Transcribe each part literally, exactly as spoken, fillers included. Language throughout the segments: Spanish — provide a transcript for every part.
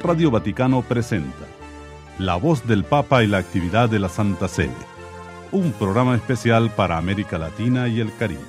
Radio Vaticano presenta La Voz del Papa y la actividad de la Santa Sede, un programa especial para América Latina y el Caribe.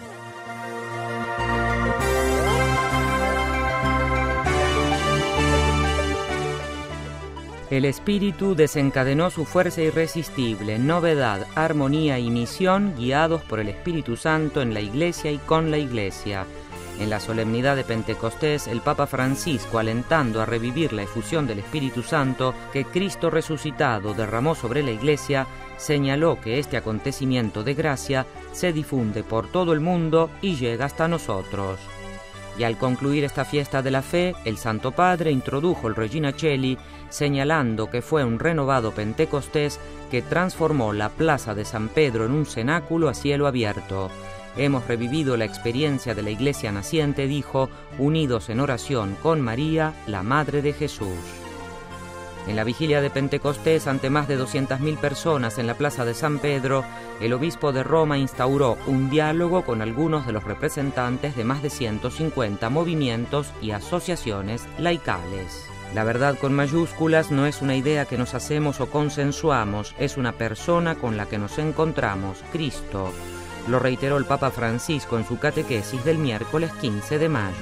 El Espíritu desencadenó su fuerza irresistible, novedad, armonía y misión, guiados por el Espíritu Santo en la Iglesia y con la Iglesia. En la solemnidad de Pentecostés, el Papa Francisco, alentando a revivir la efusión del Espíritu Santo que Cristo resucitado derramó sobre la Iglesia, señaló que este acontecimiento de gracia se difunde por todo el mundo y llega hasta nosotros. Y al concluir esta fiesta de la fe, el Santo Padre introdujo el Regina Coeli, señalando que fue un renovado Pentecostés que transformó la plaza de San Pedro en un cenáculo a cielo abierto. Hemos revivido la experiencia de la Iglesia naciente, dijo, unidos en oración con María, la Madre de Jesús. En la vigilia de Pentecostés, ante más de doscientas mil personas en la plaza de San Pedro, el obispo de Roma instauró un diálogo con algunos de los representantes de más de ciento cincuenta movimientos y asociaciones laicales. La verdad con mayúsculas no es una idea que nos hacemos o consensuamos, es una persona con la que nos encontramos, Cristo. Lo reiteró el Papa Francisco en su catequesis del miércoles quince de mayo.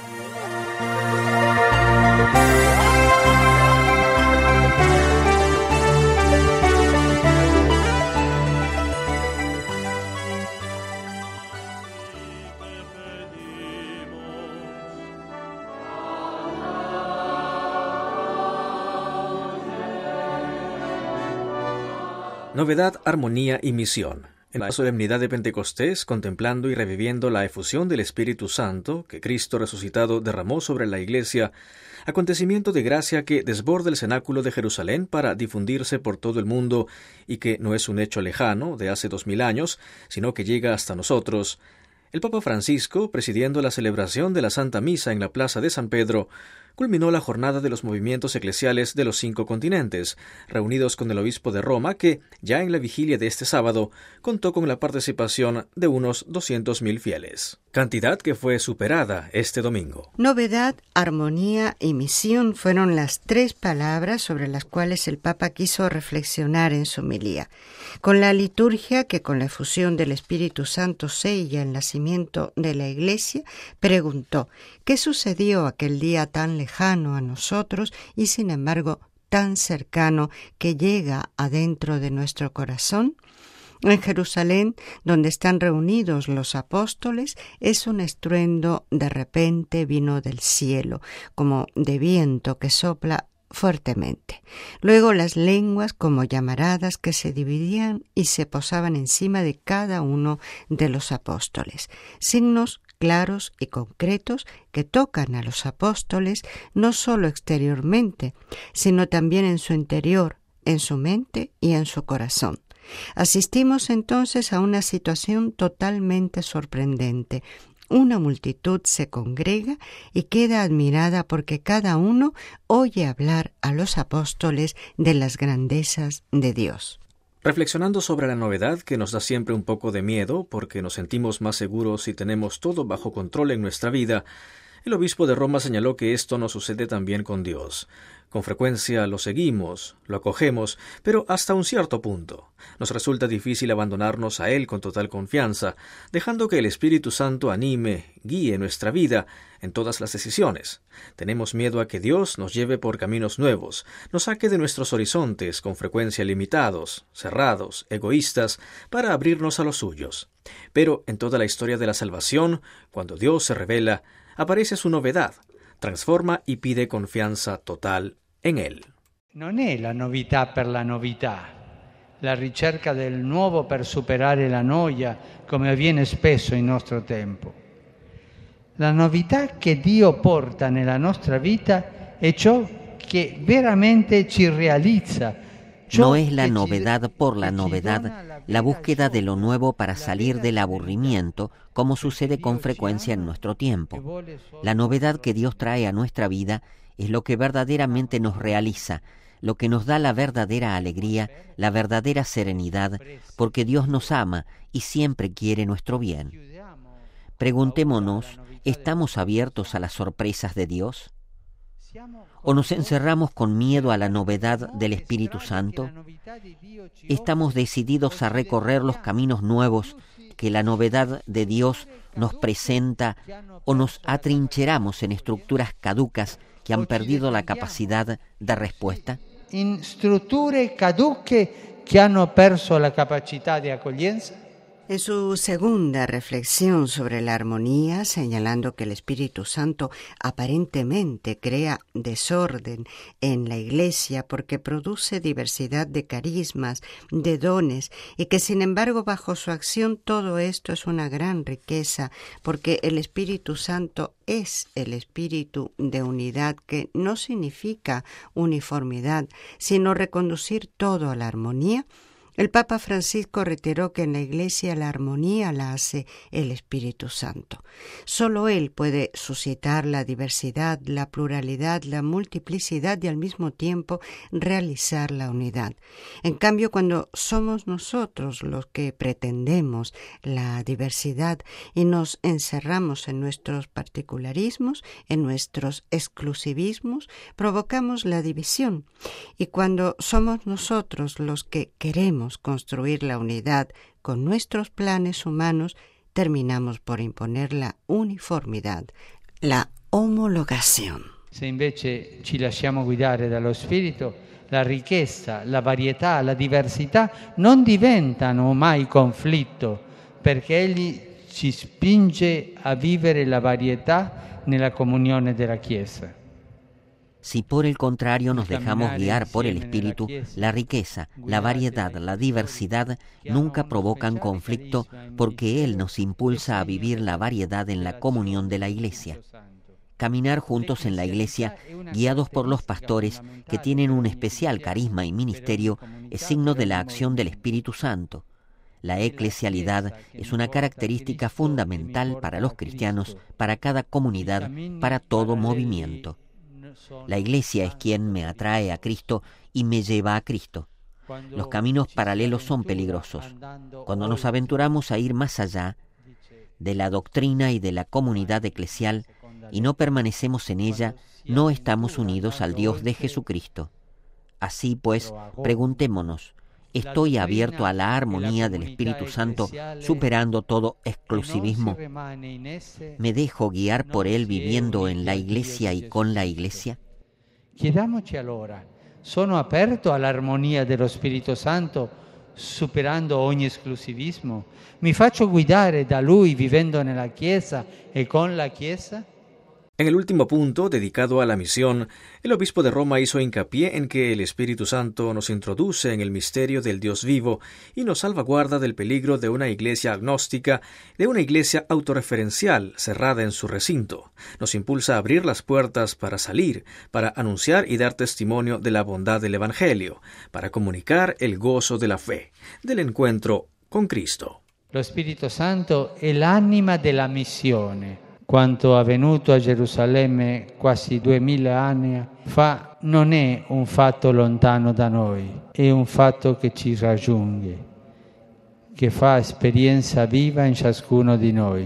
Novedad, armonía y misión. En la solemnidad de Pentecostés, contemplando y reviviendo la efusión del Espíritu Santo que Cristo resucitado derramó sobre la Iglesia, acontecimiento de gracia que desborda el cenáculo de Jerusalén para difundirse por todo el mundo y que no es un hecho lejano de hace dos mil años, sino que llega hasta nosotros, el Papa Francisco, presidiendo la celebración de la Santa Misa en la Plaza de San Pedro, culminó la jornada de los movimientos eclesiales de los cinco continentes, reunidos con el obispo de Roma, que, ya en la vigilia de este sábado, contó con la participación de unos doscientos mil fieles, cantidad que fue superada este domingo. Novedad, armonía y misión fueron las tres palabras sobre las cuales el Papa quiso reflexionar en su homilía. Con la liturgia que con la efusión del Espíritu Santo sella el nacimiento de la Iglesia, preguntó, ¿qué sucedió aquel día tan lejano a nosotros y sin embargo tan cercano que llega adentro de nuestro corazón? En Jerusalén, donde están reunidos los apóstoles, es un estruendo de repente vino del cielo, como de viento que sopla fuertemente. Luego las lenguas como llamaradas que se dividían y se posaban encima de cada uno de los apóstoles. Signos claros y concretos que tocan a los apóstoles no solo exteriormente, sino también en su interior, en su mente y en su corazón. Asistimos entonces a una situación totalmente sorprendente. Una multitud se congrega y queda admirada porque cada uno oye hablar a los apóstoles de las grandezas de Dios. Reflexionando sobre la novedad que nos da siempre un poco de miedo porque nos sentimos más seguros si tenemos todo bajo control en nuestra vida, el obispo de Roma señaló que esto no sucede también con Dios. Con frecuencia lo seguimos, lo acogemos, pero hasta un cierto punto. Nos resulta difícil abandonarnos a Él con total confianza, dejando que el Espíritu Santo anime, guíe nuestra vida en todas las decisiones. Tenemos miedo a que Dios nos lleve por caminos nuevos, nos saque de nuestros horizontes con frecuencia limitados, cerrados, egoístas, para abrirnos a los suyos. Pero en toda la historia de la salvación, cuando Dios se revela, aparece su novedad, transforma y pide confianza total en Él. Non è la novità per la novità, la ricerca del nuovo per superare la noia, come avviene spesso in nostro tempo. La novità che Dio porta nella nostra vita è ciò che veramente ci realizza. No es la novedad por la novedad, la búsqueda de lo nuevo para salir del aburrimiento, como sucede con frecuencia en nuestro tiempo. La novedad que Dios trae a nuestra vida es lo que verdaderamente nos realiza, lo que nos da la verdadera alegría, la verdadera serenidad, porque Dios nos ama y siempre quiere nuestro bien. Preguntémonos, ¿estamos abiertos a las sorpresas de Dios? ¿O nos encerramos con miedo a la novedad del Espíritu Santo? ¿Estamos decididos a recorrer los caminos nuevos que la novedad de Dios nos presenta, o nos atrincheramos en estructuras caducas que han perdido la capacidad de respuesta? En estructuras caducas que han perso la capacidad de accoglienza. En su segunda reflexión sobre la armonía, señalando que el Espíritu Santo aparentemente crea desorden en la Iglesia porque produce diversidad de carismas, de dones, y que sin embargo bajo su acción todo esto es una gran riqueza, porque el Espíritu Santo es el espíritu de unidad, que no significa uniformidad, sino reconducir todo a la armonía. El Papa Francisco reiteró que en la Iglesia la armonía la hace el Espíritu Santo. Solo Él puede suscitar la diversidad, la pluralidad, la multiplicidad y al mismo tiempo realizar la unidad. En cambio, cuando somos nosotros los que pretendemos la diversidad y nos encerramos en nuestros particularismos, en nuestros exclusivismos, provocamos la división. Y cuando somos nosotros los que queremos construir la unidad con nuestros planes humanos, terminamos por imponer la uniformidad, la homologación. Se invece ci lasciamo guidare dallo Spirito, la ricchezza, la varietà, la diversità non diventano mai conflitto, perché Egli ci spinge a vivere la varietà nella comunione della Chiesa. Si por el contrario nos dejamos guiar por el Espíritu, la riqueza, la variedad, la diversidad nunca provocan conflicto, porque Él nos impulsa a vivir la variedad en la comunión de la Iglesia. Caminar juntos en la Iglesia, guiados por los pastores que tienen un especial carisma y ministerio, es signo de la acción del Espíritu Santo. La eclesialidad es una característica fundamental para los cristianos, para cada comunidad, para todo movimiento. La Iglesia es quien me atrae a Cristo y me lleva a Cristo. Los caminos paralelos son peligrosos. Cuando nos aventuramos a ir más allá de la doctrina y de la comunidad eclesial y no permanecemos en ella, no estamos unidos al Dios de Jesucristo. Así pues, preguntémonos, ¿estoy abierto a la armonía del Espíritu Santo, superando todo exclusivismo? ¿Me dejo guiar por Él viviendo en la Iglesia y con la Iglesia? Chiediamoci allora, sono aperto all'armonia dello Spirito Santo, superando ogni esclusivismo? Mi faccio guidare da Lui vivendo nella Chiesa e con la Chiesa? En el último punto, dedicado a la misión, el obispo de Roma hizo hincapié en que el Espíritu Santo nos introduce en el misterio del Dios vivo y nos salvaguarda del peligro de una iglesia agnóstica, de una iglesia autorreferencial cerrada en su recinto. Nos impulsa a abrir las puertas para salir, para anunciar y dar testimonio de la bondad del Evangelio, para comunicar el gozo de la fe, del encuentro con Cristo. Lo Spirito Santo è l'anima della missione. Quanto avvenuto a Gerusalemme quasi duemila anni fa non è un fatto lontano da noi, è un fatto che ci raggiunge, che fa esperienza viva in ciascuno di noi.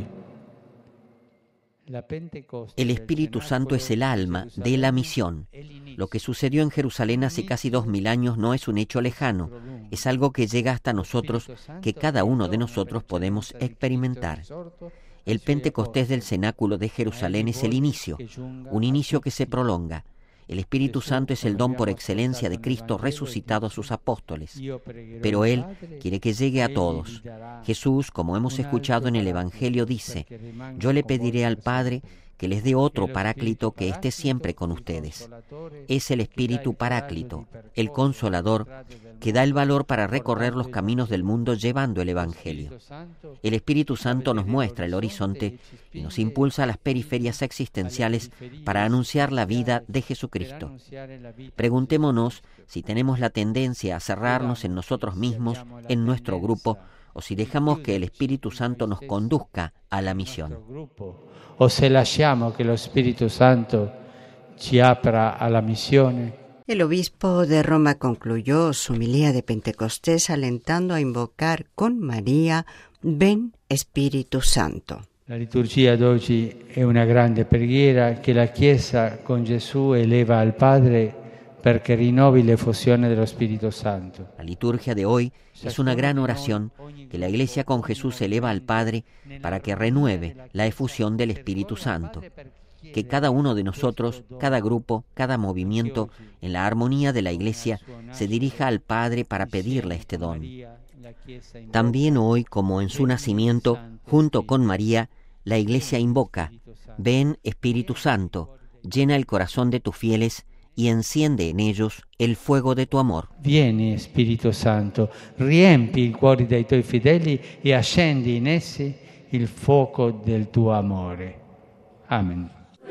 El Espíritu Santo es el alma de la misión. Lo que sucedió en Jerusalén hace casi dos mil años no es un hecho lejano, es algo que llega hasta nosotros, que cada uno de nosotros podemos experimentar. El Pentecostés del cenáculo de Jerusalén es el inicio, un inicio que se prolonga. El Espíritu Santo es el don por excelencia de Cristo resucitado a sus apóstoles. Pero Él quiere que llegue a todos. Jesús, como hemos escuchado en el Evangelio, dice: yo le pediré al Padre que les dé otro Paráclito que esté siempre con ustedes. Es el Espíritu Paráclito, el Consolador, que da el valor para recorrer los caminos del mundo llevando el Evangelio. El Espíritu Santo nos muestra el horizonte y nos impulsa a las periferias existenciales para anunciar la vida de Jesucristo. Preguntémonos si tenemos la tendencia a cerrarnos en nosotros mismos, en nuestro grupo, o si dejamos que el Espíritu Santo nos conduzca a la misión. O se lasciamo che lo Spirito Santo ci apra alla missione. El obispo de Roma concluyó su homilía de Pentecostés alentando a invocar con María: ven Espíritu Santo. La liturgia de hoy es una grande preghiera que la Chiesa con Gesù eleva al Padre perché rinnovi le effusioni dello Spirito Santo. La liturgia de hoy es una gran oración que la Iglesia con Jesús eleva al Padre para que renueve la efusión del Espíritu Santo. Que cada uno de nosotros, cada grupo, cada movimiento, en la armonía de la Iglesia, se dirija al Padre para pedirle este don. También hoy, como en su nacimiento, junto con María, la Iglesia invoca: ven Espíritu Santo, llena el corazón de tus fieles y enciende en ellos el fuego de tu amor. Vieni Spirito Santo, riempi i cuori dei tuoi fedeli e accendi in essi il fuoco del tuo amore. Amen.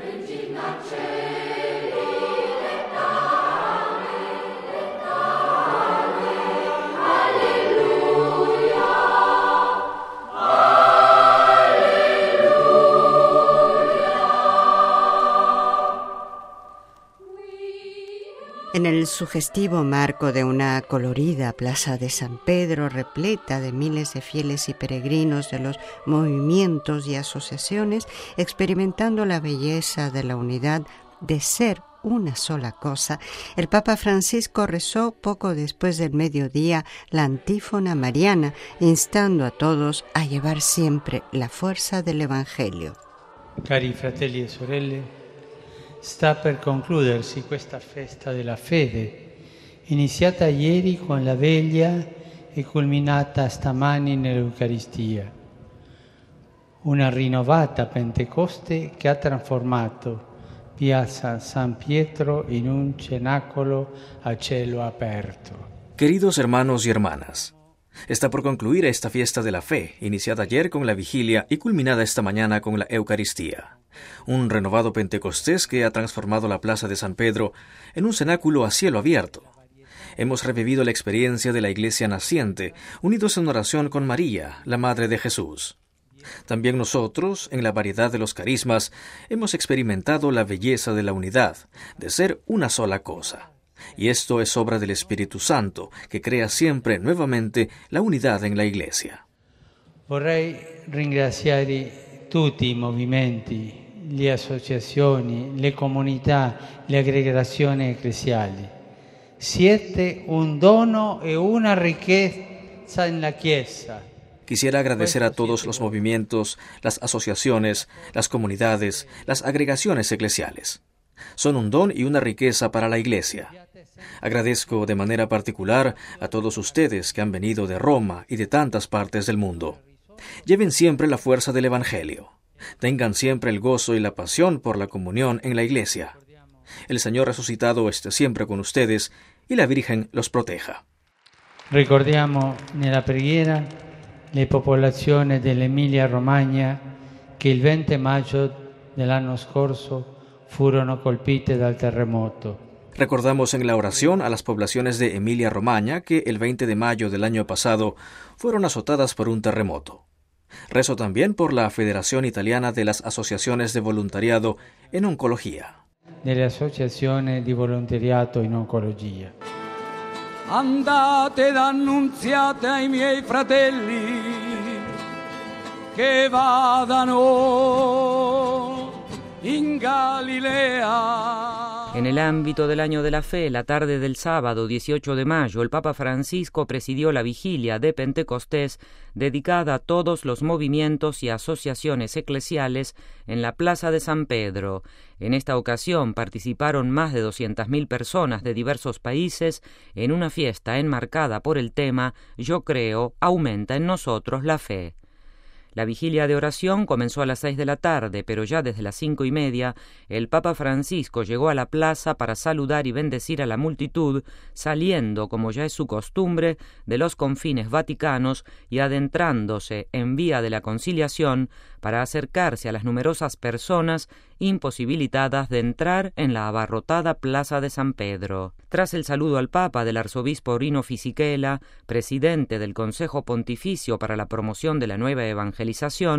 En el sugestivo marco de una colorida plaza de San Pedro repleta de miles de fieles y peregrinos de los movimientos y asociaciones, experimentando la belleza de la unidad de ser una sola cosa, el Papa Francisco rezó poco después del mediodía la antífona mariana, instando a todos a llevar siempre la fuerza del Evangelio. Cari fratelli e sorelle, sta per concludersi questa festa della fede, iniziata ieri con la veglia e culminata stamani nell'Eucaristia. Una rinnovata Pentecoste che ha trasformato Piazza San Pietro in un cenacolo a cielo aperto. Queridos hermanos y hermanas, está por concluir esta fiesta de la fe, iniciada ayer con la vigilia y culminada esta mañana con la Eucaristía. Un renovado Pentecostés que ha transformado la plaza de San Pedro en un cenáculo a cielo abierto. Hemos revivido la experiencia de la Iglesia naciente, unidos en oración con María, la Madre de Jesús. También nosotros, en la variedad de los carismas, hemos experimentado la belleza de la unidad, de ser una sola cosa. Y esto es obra del Espíritu Santo, que crea siempre nuevamente la unidad en la Iglesia. Vorrei ringraziare tutti i movimenti, le associazioni, le comunità, le aggregazioni ecclesiali. Siete un dono e una ricchezza en la Chiesa. Quisiera agradecer a todos los movimientos, las asociaciones, las comunidades, las agregaciones eclesiales. Son un don y una riqueza para la Iglesia. Agradezco de manera particular a todos ustedes que han venido de Roma y de tantas partes del mundo. Lleven siempre la fuerza del Evangelio. Tengan siempre el gozo y la pasión por la comunión en la Iglesia. El Señor resucitado esté siempre con ustedes y la Virgen los proteja. Ricordiamo nella preghiera le popolazioni dell'Emilia Romagna che il venti maggio dell'anno scorso furono colpite dal terremoto. Recordamos en la oración a las poblaciones de Emilia Romagna que el veinte de mayo del año pasado fueron azotadas por un terremoto. Rezo también por la Federación Italiana de las Asociaciones de Voluntariado en Oncología. Delle associazioni di volontariato in oncologia. Andate ed annunziate ai miei fratelli che vadano in Galilea. En el ámbito del Año de la Fe, la tarde del sábado dieciocho de mayo, el Papa Francisco presidió la vigilia de Pentecostés dedicada a todos los movimientos y asociaciones eclesiales en la Plaza de San Pedro. En esta ocasión participaron más de doscientas mil personas de diversos países en una fiesta enmarcada por el tema Yo creo, aumenta en nosotros la fe. La vigilia de oración comenzó a las seis de la tarde, pero ya desde las cinco y media el Papa Francisco llegó a la plaza para saludar y bendecir a la multitud, saliendo, como ya es su costumbre, de los confines vaticanos y adentrándose en vía de la Conciliación para acercarse a las numerosas personas imposibilitadas de entrar en la abarrotada Plaza de San Pedro. Tras el saludo al Papa del arzobispo Rino Fisichella, presidente del Consejo Pontificio para la Promoción de la Nueva Evangelización,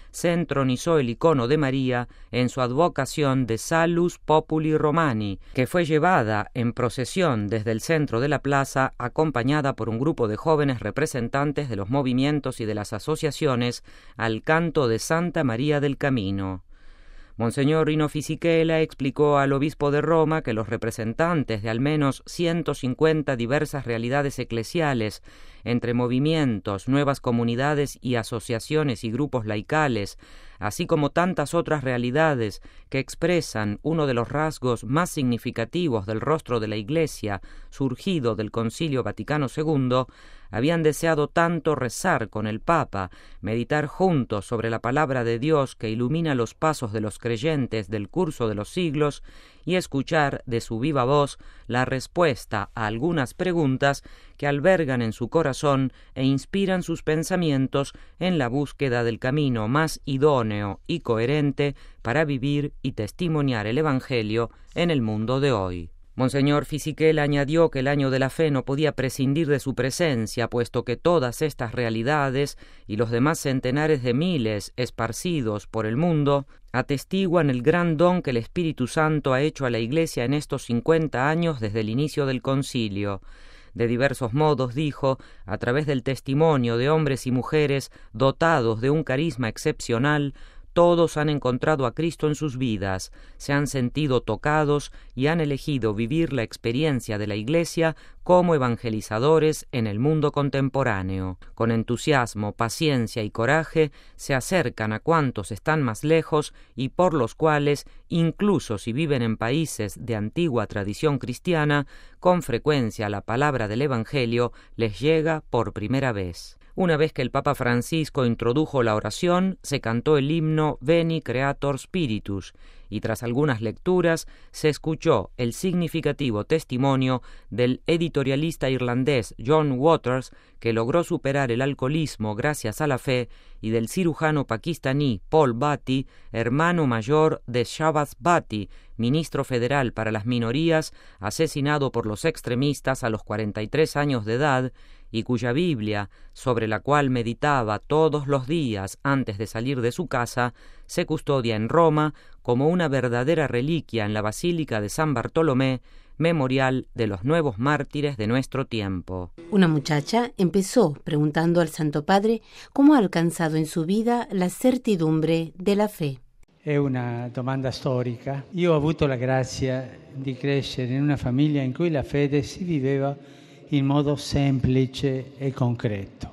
se entronizó el icono de María en su advocación de Salus Populi Romani, que fue llevada en procesión desde el centro de la plaza, acompañada por un grupo de jóvenes representantes de los movimientos y de las asociaciones, al canto de Santa María del Camino. Monseñor Rino Fisichella explicó al obispo de Roma que los representantes de al menos ciento cincuenta diversas realidades eclesiales, entre movimientos, nuevas comunidades y asociaciones y grupos laicales, así como tantas otras realidades que expresan uno de los rasgos más significativos del rostro de la Iglesia surgido del Concilio Vaticano segundo, habían deseado tanto rezar con el Papa, meditar juntos sobre la palabra de Dios que ilumina los pasos de los creyentes del curso de los siglos y escuchar de su viva voz la respuesta a algunas preguntas que albergan en su corazón e inspiran sus pensamientos en la búsqueda del camino más idóneo y coherente para vivir y testimoniar el Evangelio en el mundo de hoy. Monseñor Fisichella añadió que el año de la fe no podía prescindir de su presencia, puesto que todas estas realidades y los demás centenares de miles esparcidos por el mundo atestiguan el gran don que el Espíritu Santo ha hecho a la Iglesia en estos cincuenta años desde el inicio del concilio. De diversos modos, dijo, a través del testimonio de hombres y mujeres dotados de un carisma excepcional, todos han encontrado a Cristo en sus vidas, se han sentido tocados y han elegido vivir la experiencia de la Iglesia como evangelizadores en el mundo contemporáneo. Con entusiasmo, paciencia y coraje se acercan a cuantos están más lejos y por los cuales, incluso si viven en países de antigua tradición cristiana, con frecuencia la palabra del Evangelio les llega por primera vez. Una vez que el Papa Francisco introdujo la oración, se cantó el himno Veni Creator Spiritus, y tras algunas lecturas se escuchó el significativo testimonio del editorialista irlandés John Waters, que logró superar el alcoholismo gracias a la fe, y del cirujano pakistaní Paul Bhatti, hermano mayor de Shahbaz Bhatti, ministro federal para las minorías, asesinado por los extremistas a los cuarenta y tres años de edad, y cuya Biblia, sobre la cual meditaba todos los días antes de salir de su casa, se custodia en Roma como una verdadera reliquia en la Basílica de San Bartolomé, memorial de los nuevos mártires de nuestro tiempo. Una muchacha empezó preguntando al Santo Padre cómo ha alcanzado en su vida la certidumbre de la fe. È una domanda storica. Io ho avuto la grazia di crescere in una famiglia in cui la fede si viveva in modo semplice e concreto.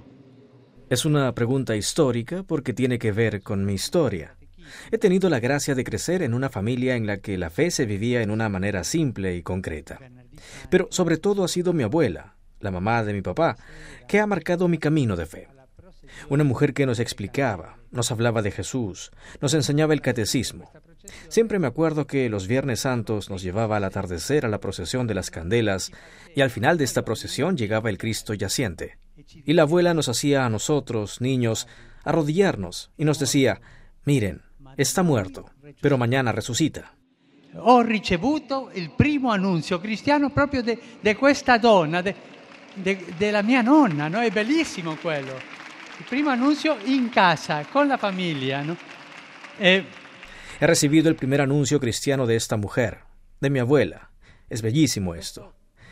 Es una pregunta histórica porque tiene que ver con mi historia. He tenido la gracia de crecer en una familia en la que la fe se vivía en una manera simple y concreta. Pero sobre todo ha sido mi abuela, la mamá de mi papá, que ha marcado mi camino de fe. Una mujer que nos explicaba, nos hablaba de Jesús, nos enseñaba el catecismo. Siempre me acuerdo que los Viernes Santos nos llevaba al atardecer a la procesión de las candelas y al final de esta procesión llegaba el Cristo yaciente. Y la abuela nos hacía a nosotros, niños, arrodillarnos y nos decía, miren, está muerto, pero mañana resucita. Ho ricevuto il primo annunzio cristiano proprio de, de questa donna, de, de, della mia nonna, no? È bellissimo quello. Il primo annuncio in casa, con la familia, ¿no? Eh, He recibido el primer anuncio cristiano de esta mujer, de mi abuela. Es bellísimo esto.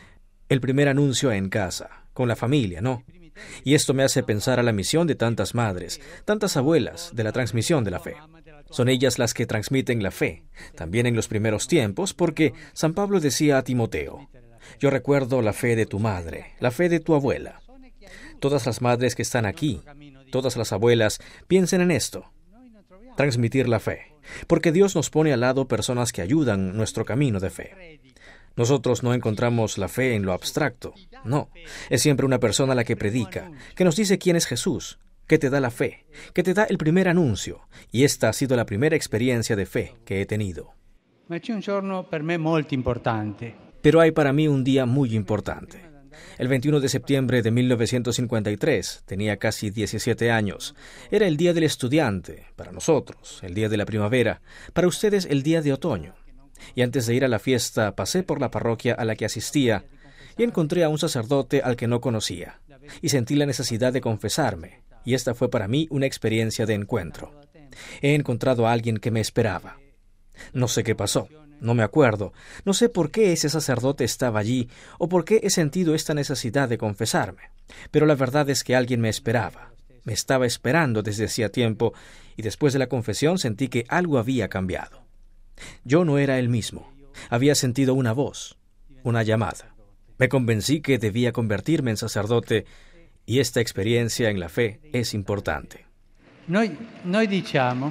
El primer anuncio en casa, con la familia, ¿no? Y esto me hace pensar a la misión de tantas madres, tantas abuelas, de la transmisión de la fe. Son ellas las que transmiten la fe, también en los primeros tiempos, porque San Pablo decía a Timoteo, yo recuerdo la fe de tu madre, la fe de tu abuela. Todas las madres que están aquí, todas las abuelas, piensen en esto. Transmitir la fe, porque Dios nos pone al lado personas que ayudan nuestro camino de fe. Nosotros no encontramos la fe en lo abstracto, no. Es siempre una persona la que predica, que nos dice quién es Jesús, que te da la fe, que te da el primer anuncio, y esta ha sido la primera experiencia de fe que he tenido. Ma c'è un giorno per me molto importante. Pero hay para mí un día muy importante. El veintiuno de septiembre de mil novecientos cincuenta y tres, tenía casi diecisiete años. Era el Día del Estudiante, para nosotros, el Día de la Primavera, para ustedes el Día de Otoño. Y antes de ir a la fiesta, pasé por la parroquia a la que asistía y encontré a un sacerdote al que no conocía. Y sentí la necesidad de confesarme, y esta fue para mí una experiencia de encuentro. He encontrado a alguien que me esperaba. No sé qué pasó, no me acuerdo, no sé por qué ese sacerdote estaba allí o por qué he sentido esta necesidad de confesarme, pero la verdad es que alguien me esperaba, me estaba esperando desde hacía tiempo y después de la confesión sentí que algo había cambiado. Yo no era el mismo, había sentido una voz, una llamada. Me convencí que debía convertirme en sacerdote y esta experiencia en la fe es importante. Noi, noi diciamo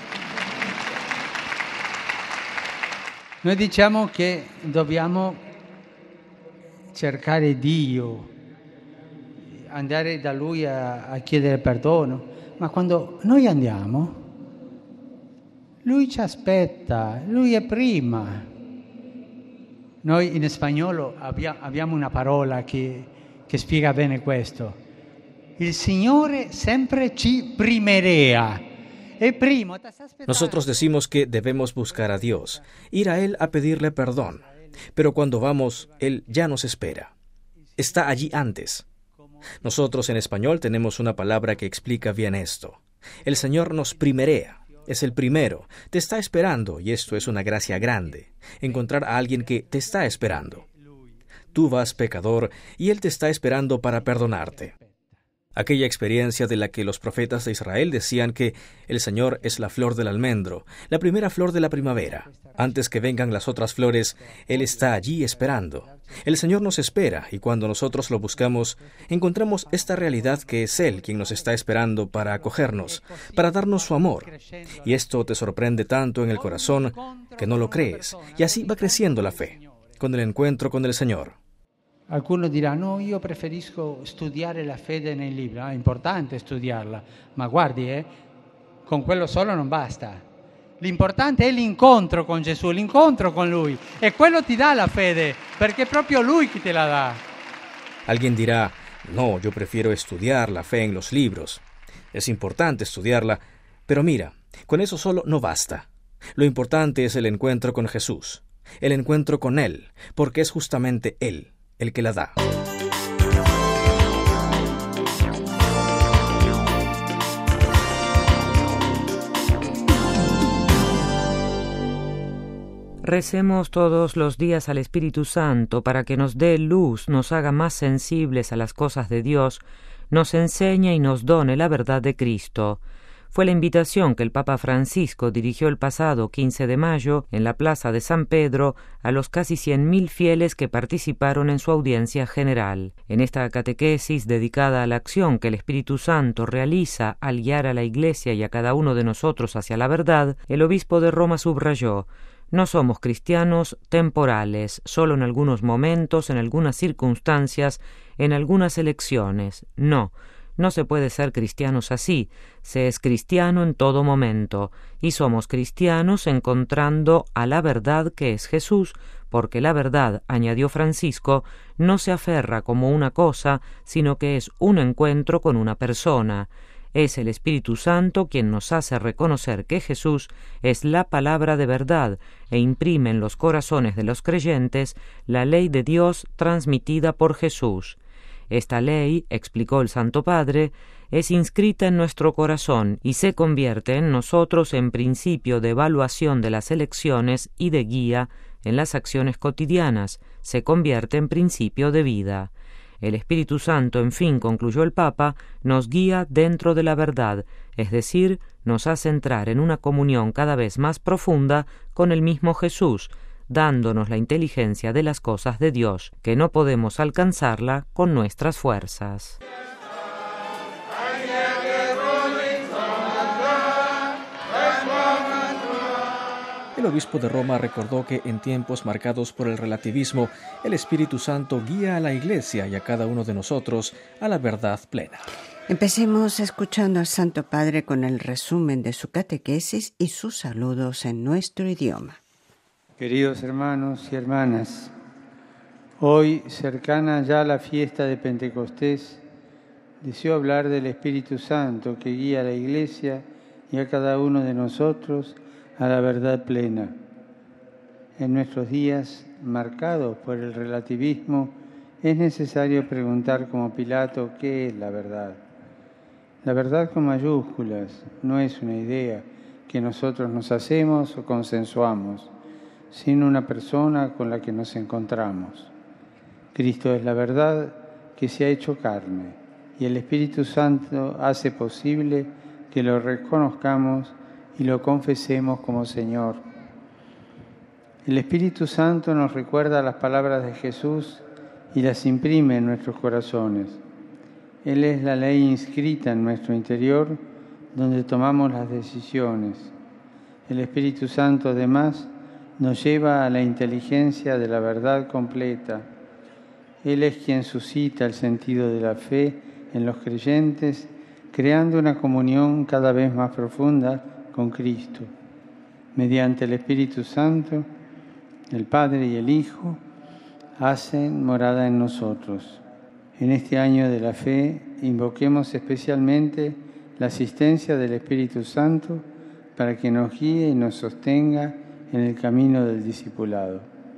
Noi diciamo che dobbiamo cercare Dio, andare da Lui a, a chiedere perdono, ma quando noi andiamo, Lui ci aspetta, Lui è prima. Noi in spagnolo abbia, abbiamo una parola che, che spiega bene questo. Il Signore sempre ci primerea. Nosotros decimos que debemos buscar a Dios, ir a Él a pedirle perdón, pero cuando vamos, Él ya nos espera. Está allí antes. Nosotros en español tenemos una palabra que explica bien esto. El Señor nos primerea, es el primero, te está esperando y esto es una gracia grande, encontrar a alguien que te está esperando. Tú vas pecador y Él te está esperando para perdonarte. Aquella experiencia de la que los profetas de Israel decían que el Señor es la flor del almendro, la primera flor de la primavera. Antes que vengan las otras flores, Él está allí esperando. El Señor nos espera y cuando nosotros lo buscamos, encontramos esta realidad que es Él quien nos está esperando para acogernos, para darnos su amor. Y esto te sorprende tanto en el corazón que no lo crees, y así va creciendo la fe, con el encuentro con el Señor. Qualcuno dirà, no, io preferisco studiare la fede nei libri, ah, è importante studiarla, ma guardi, eh, con quello solo non basta. L'importante è l'incontro con Gesù, l'incontro con Lui, e quello ti dà la fede, perché è proprio Lui che te la dà. Alguien dirá, no, yo prefiero estudiar la fe en los libros. Es importante estudiarla, pero mira, con eso solo no basta. Lo importante es el encuentro con Jesús, el encuentro con Él, porque es justamente Él el que la da. Recemos todos los días al Espíritu Santo para que nos dé luz, nos haga más sensibles a las cosas de Dios, nos enseñe y nos done la verdad de Cristo. Fue la invitación que el Papa Francisco dirigió el pasado quince de mayo en la Plaza de San Pedro a los casi cien mil fieles que participaron en su audiencia general. En esta catequesis dedicada a la acción que el Espíritu Santo realiza al guiar a la Iglesia y a cada uno de nosotros hacia la verdad, el obispo de Roma subrayó: no somos cristianos temporales, solo en algunos momentos, en algunas circunstancias, en algunas elecciones. No. No se puede ser cristianos así, se es cristiano en todo momento, y somos cristianos encontrando a la verdad que es Jesús, porque la verdad, añadió Francisco, no se aferra como una cosa, sino que es un encuentro con una persona. Es el Espíritu Santo quien nos hace reconocer que Jesús es la palabra de verdad e imprime en los corazones de los creyentes la ley de Dios transmitida por Jesús. Esta ley, explicó el Santo Padre, es inscrita en nuestro corazón y se convierte en nosotros en principio de evaluación de las elecciones y de guía en las acciones cotidianas, se convierte en principio de vida. El Espíritu Santo, en fin, concluyó el Papa, nos guía dentro de la verdad, es decir, nos hace entrar en una comunión cada vez más profunda con el mismo Jesús, dándonos la inteligencia de las cosas de Dios, que no podemos alcanzarla con nuestras fuerzas. El obispo de Roma recordó que en tiempos marcados por el relativismo, el Espíritu Santo guía a la Iglesia y a cada uno de nosotros a la verdad plena. Empecemos escuchando al Santo Padre con el resumen de su catequesis y sus saludos en nuestro idioma. Queridos hermanos y hermanas, hoy, cercana ya la fiesta de Pentecostés, deseo hablar del Espíritu Santo que guía a la Iglesia y a cada uno de nosotros a la verdad plena. En nuestros días, marcados por el relativismo, es necesario preguntar como Pilato qué es la verdad. La verdad con mayúsculas no es una idea que nosotros nos hacemos o consensuamos, sino una persona con la que nos encontramos. Cristo es la verdad que se ha hecho carne y el Espíritu Santo hace posible que lo reconozcamos y lo confesemos como Señor. El Espíritu Santo nos recuerda las palabras de Jesús y las imprime en nuestros corazones. Él es la ley inscrita en nuestro interior, donde tomamos las decisiones. El Espíritu Santo, además, nos lleva a la inteligencia de la verdad completa. Él es quien suscita el sentido de la fe en los creyentes, creando una comunión cada vez más profunda con Cristo. Mediante el Espíritu Santo, el Padre y el Hijo hacen morada en nosotros. En este año de la fe, invoquemos especialmente la asistencia del Espíritu Santo para que nos guíe y nos sostenga en el camino del discipulado.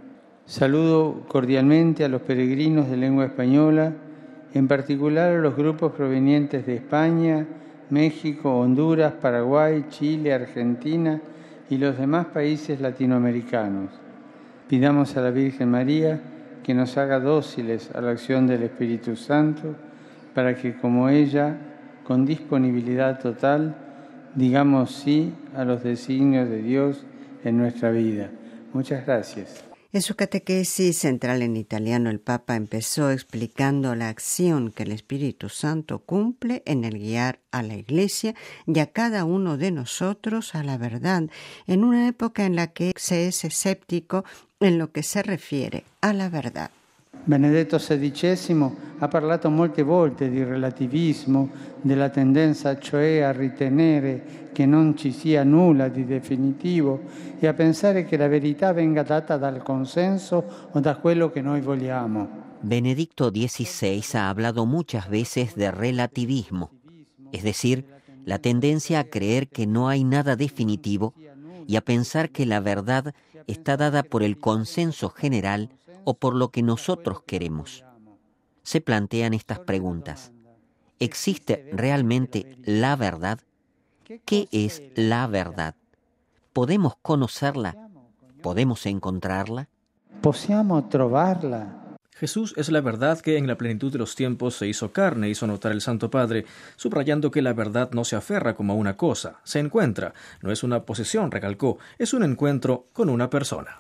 Saludo cordialmente a los peregrinos de lengua española, en particular a los grupos provenientes de España, México, Honduras, Paraguay, Chile, Argentina y los demás países latinoamericanos. Pidamos a la Virgen María que nos haga dóciles a la acción del Espíritu Santo, para que como ella, con disponibilidad total, digamos sí a los designios de Dios en nuestra vida. Muchas gracias. En su catequesis central en italiano, el Papa empezó explicando la acción que el Espíritu Santo cumple en el guiar a la Iglesia y a cada uno de nosotros a la verdad, en una época en la que se es escéptico en lo que se refiere a la verdad. Benedetto sedicesimo ha parlato molte volte di relativismo, della tendenza cioè a ritenere che non ci sia nulla di definitivo e a pensare che la verità venga data dal consenso o da quello che noi vogliamo. Benedicto dieciséis ha hablado muchas veces de relativismo, es decir, la tendencia a creer que no hay nada definitivo y a pensar que la verdad está dada por el consenso general o por lo que nosotros queremos. Se plantean estas preguntas. ¿Existe realmente la verdad? ¿Qué es la verdad? ¿Podemos conocerla? ¿Podemos encontrarla? ¿Possiamo trovarla? Jesús es la verdad que en la plenitud de los tiempos se hizo carne, hizo notar el Santo Padre, subrayando que la verdad no se aferra como a una cosa, se encuentra, no es una posesión, recalcó, es un encuentro con una persona.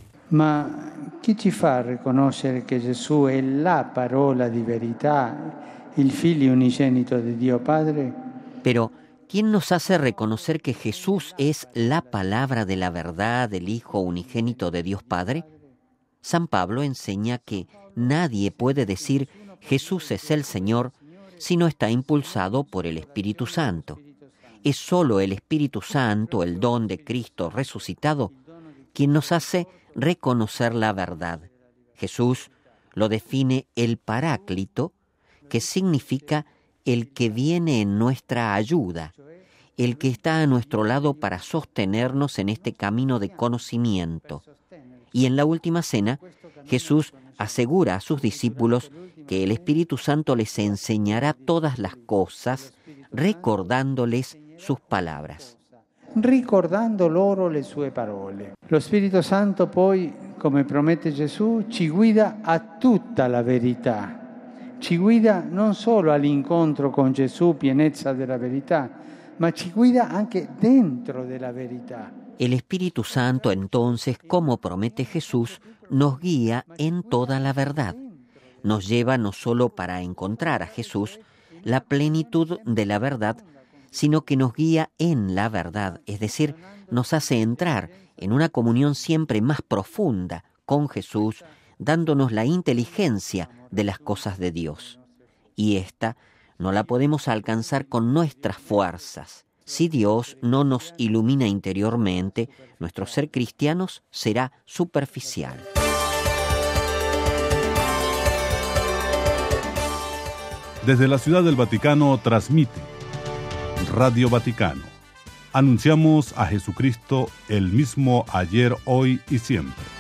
Ma chi ci fa riconoscere che Gesù è la parola di verità, il Figlio unigenito di Dio Padre? Pero, ¿quién nos hace reconocer que Jesús es la palabra de la verdad del Hijo unigénito de Dios Padre? San Pablo enseña que nadie puede decir Jesús es el Señor si no está impulsado por el Espíritu Santo. Es solo el Espíritu Santo, el don de Cristo resucitado, quien nos hace reconocer la verdad. Jesús lo define el Paráclito, que significa el que viene en nuestra ayuda, el que está a nuestro lado para sostenernos en este camino de conocimiento. Y en la última cena, Jesús asegura a sus discípulos que el Espíritu Santo les enseñará todas las cosas, recordándoles sus palabras. Ricordando loro le sue parole. Lo Spirito Santo poi, come promette Gesù, ci guida a tutta la verità. Ci guida non solo all'incontro con Gesù, pienezza della verità, ma ci guida anche dentro della verità. El Espíritu Santo, entonces, como promete Jesús, nos guía en toda la verdad. Nos lleva no solo para encontrar a Jesús, la plenitud de la verdad, sino que nos guía en la verdad, es decir, nos hace entrar en una comunión siempre más profunda con Jesús, dándonos la inteligencia de las cosas de Dios. Y esta no la podemos alcanzar con nuestras fuerzas. Si Dios no nos ilumina interiormente, nuestro ser cristianos será superficial. Desde la Ciudad del Vaticano transmite Radio Vaticano. Anunciamos a Jesucristo el mismo ayer, hoy y siempre.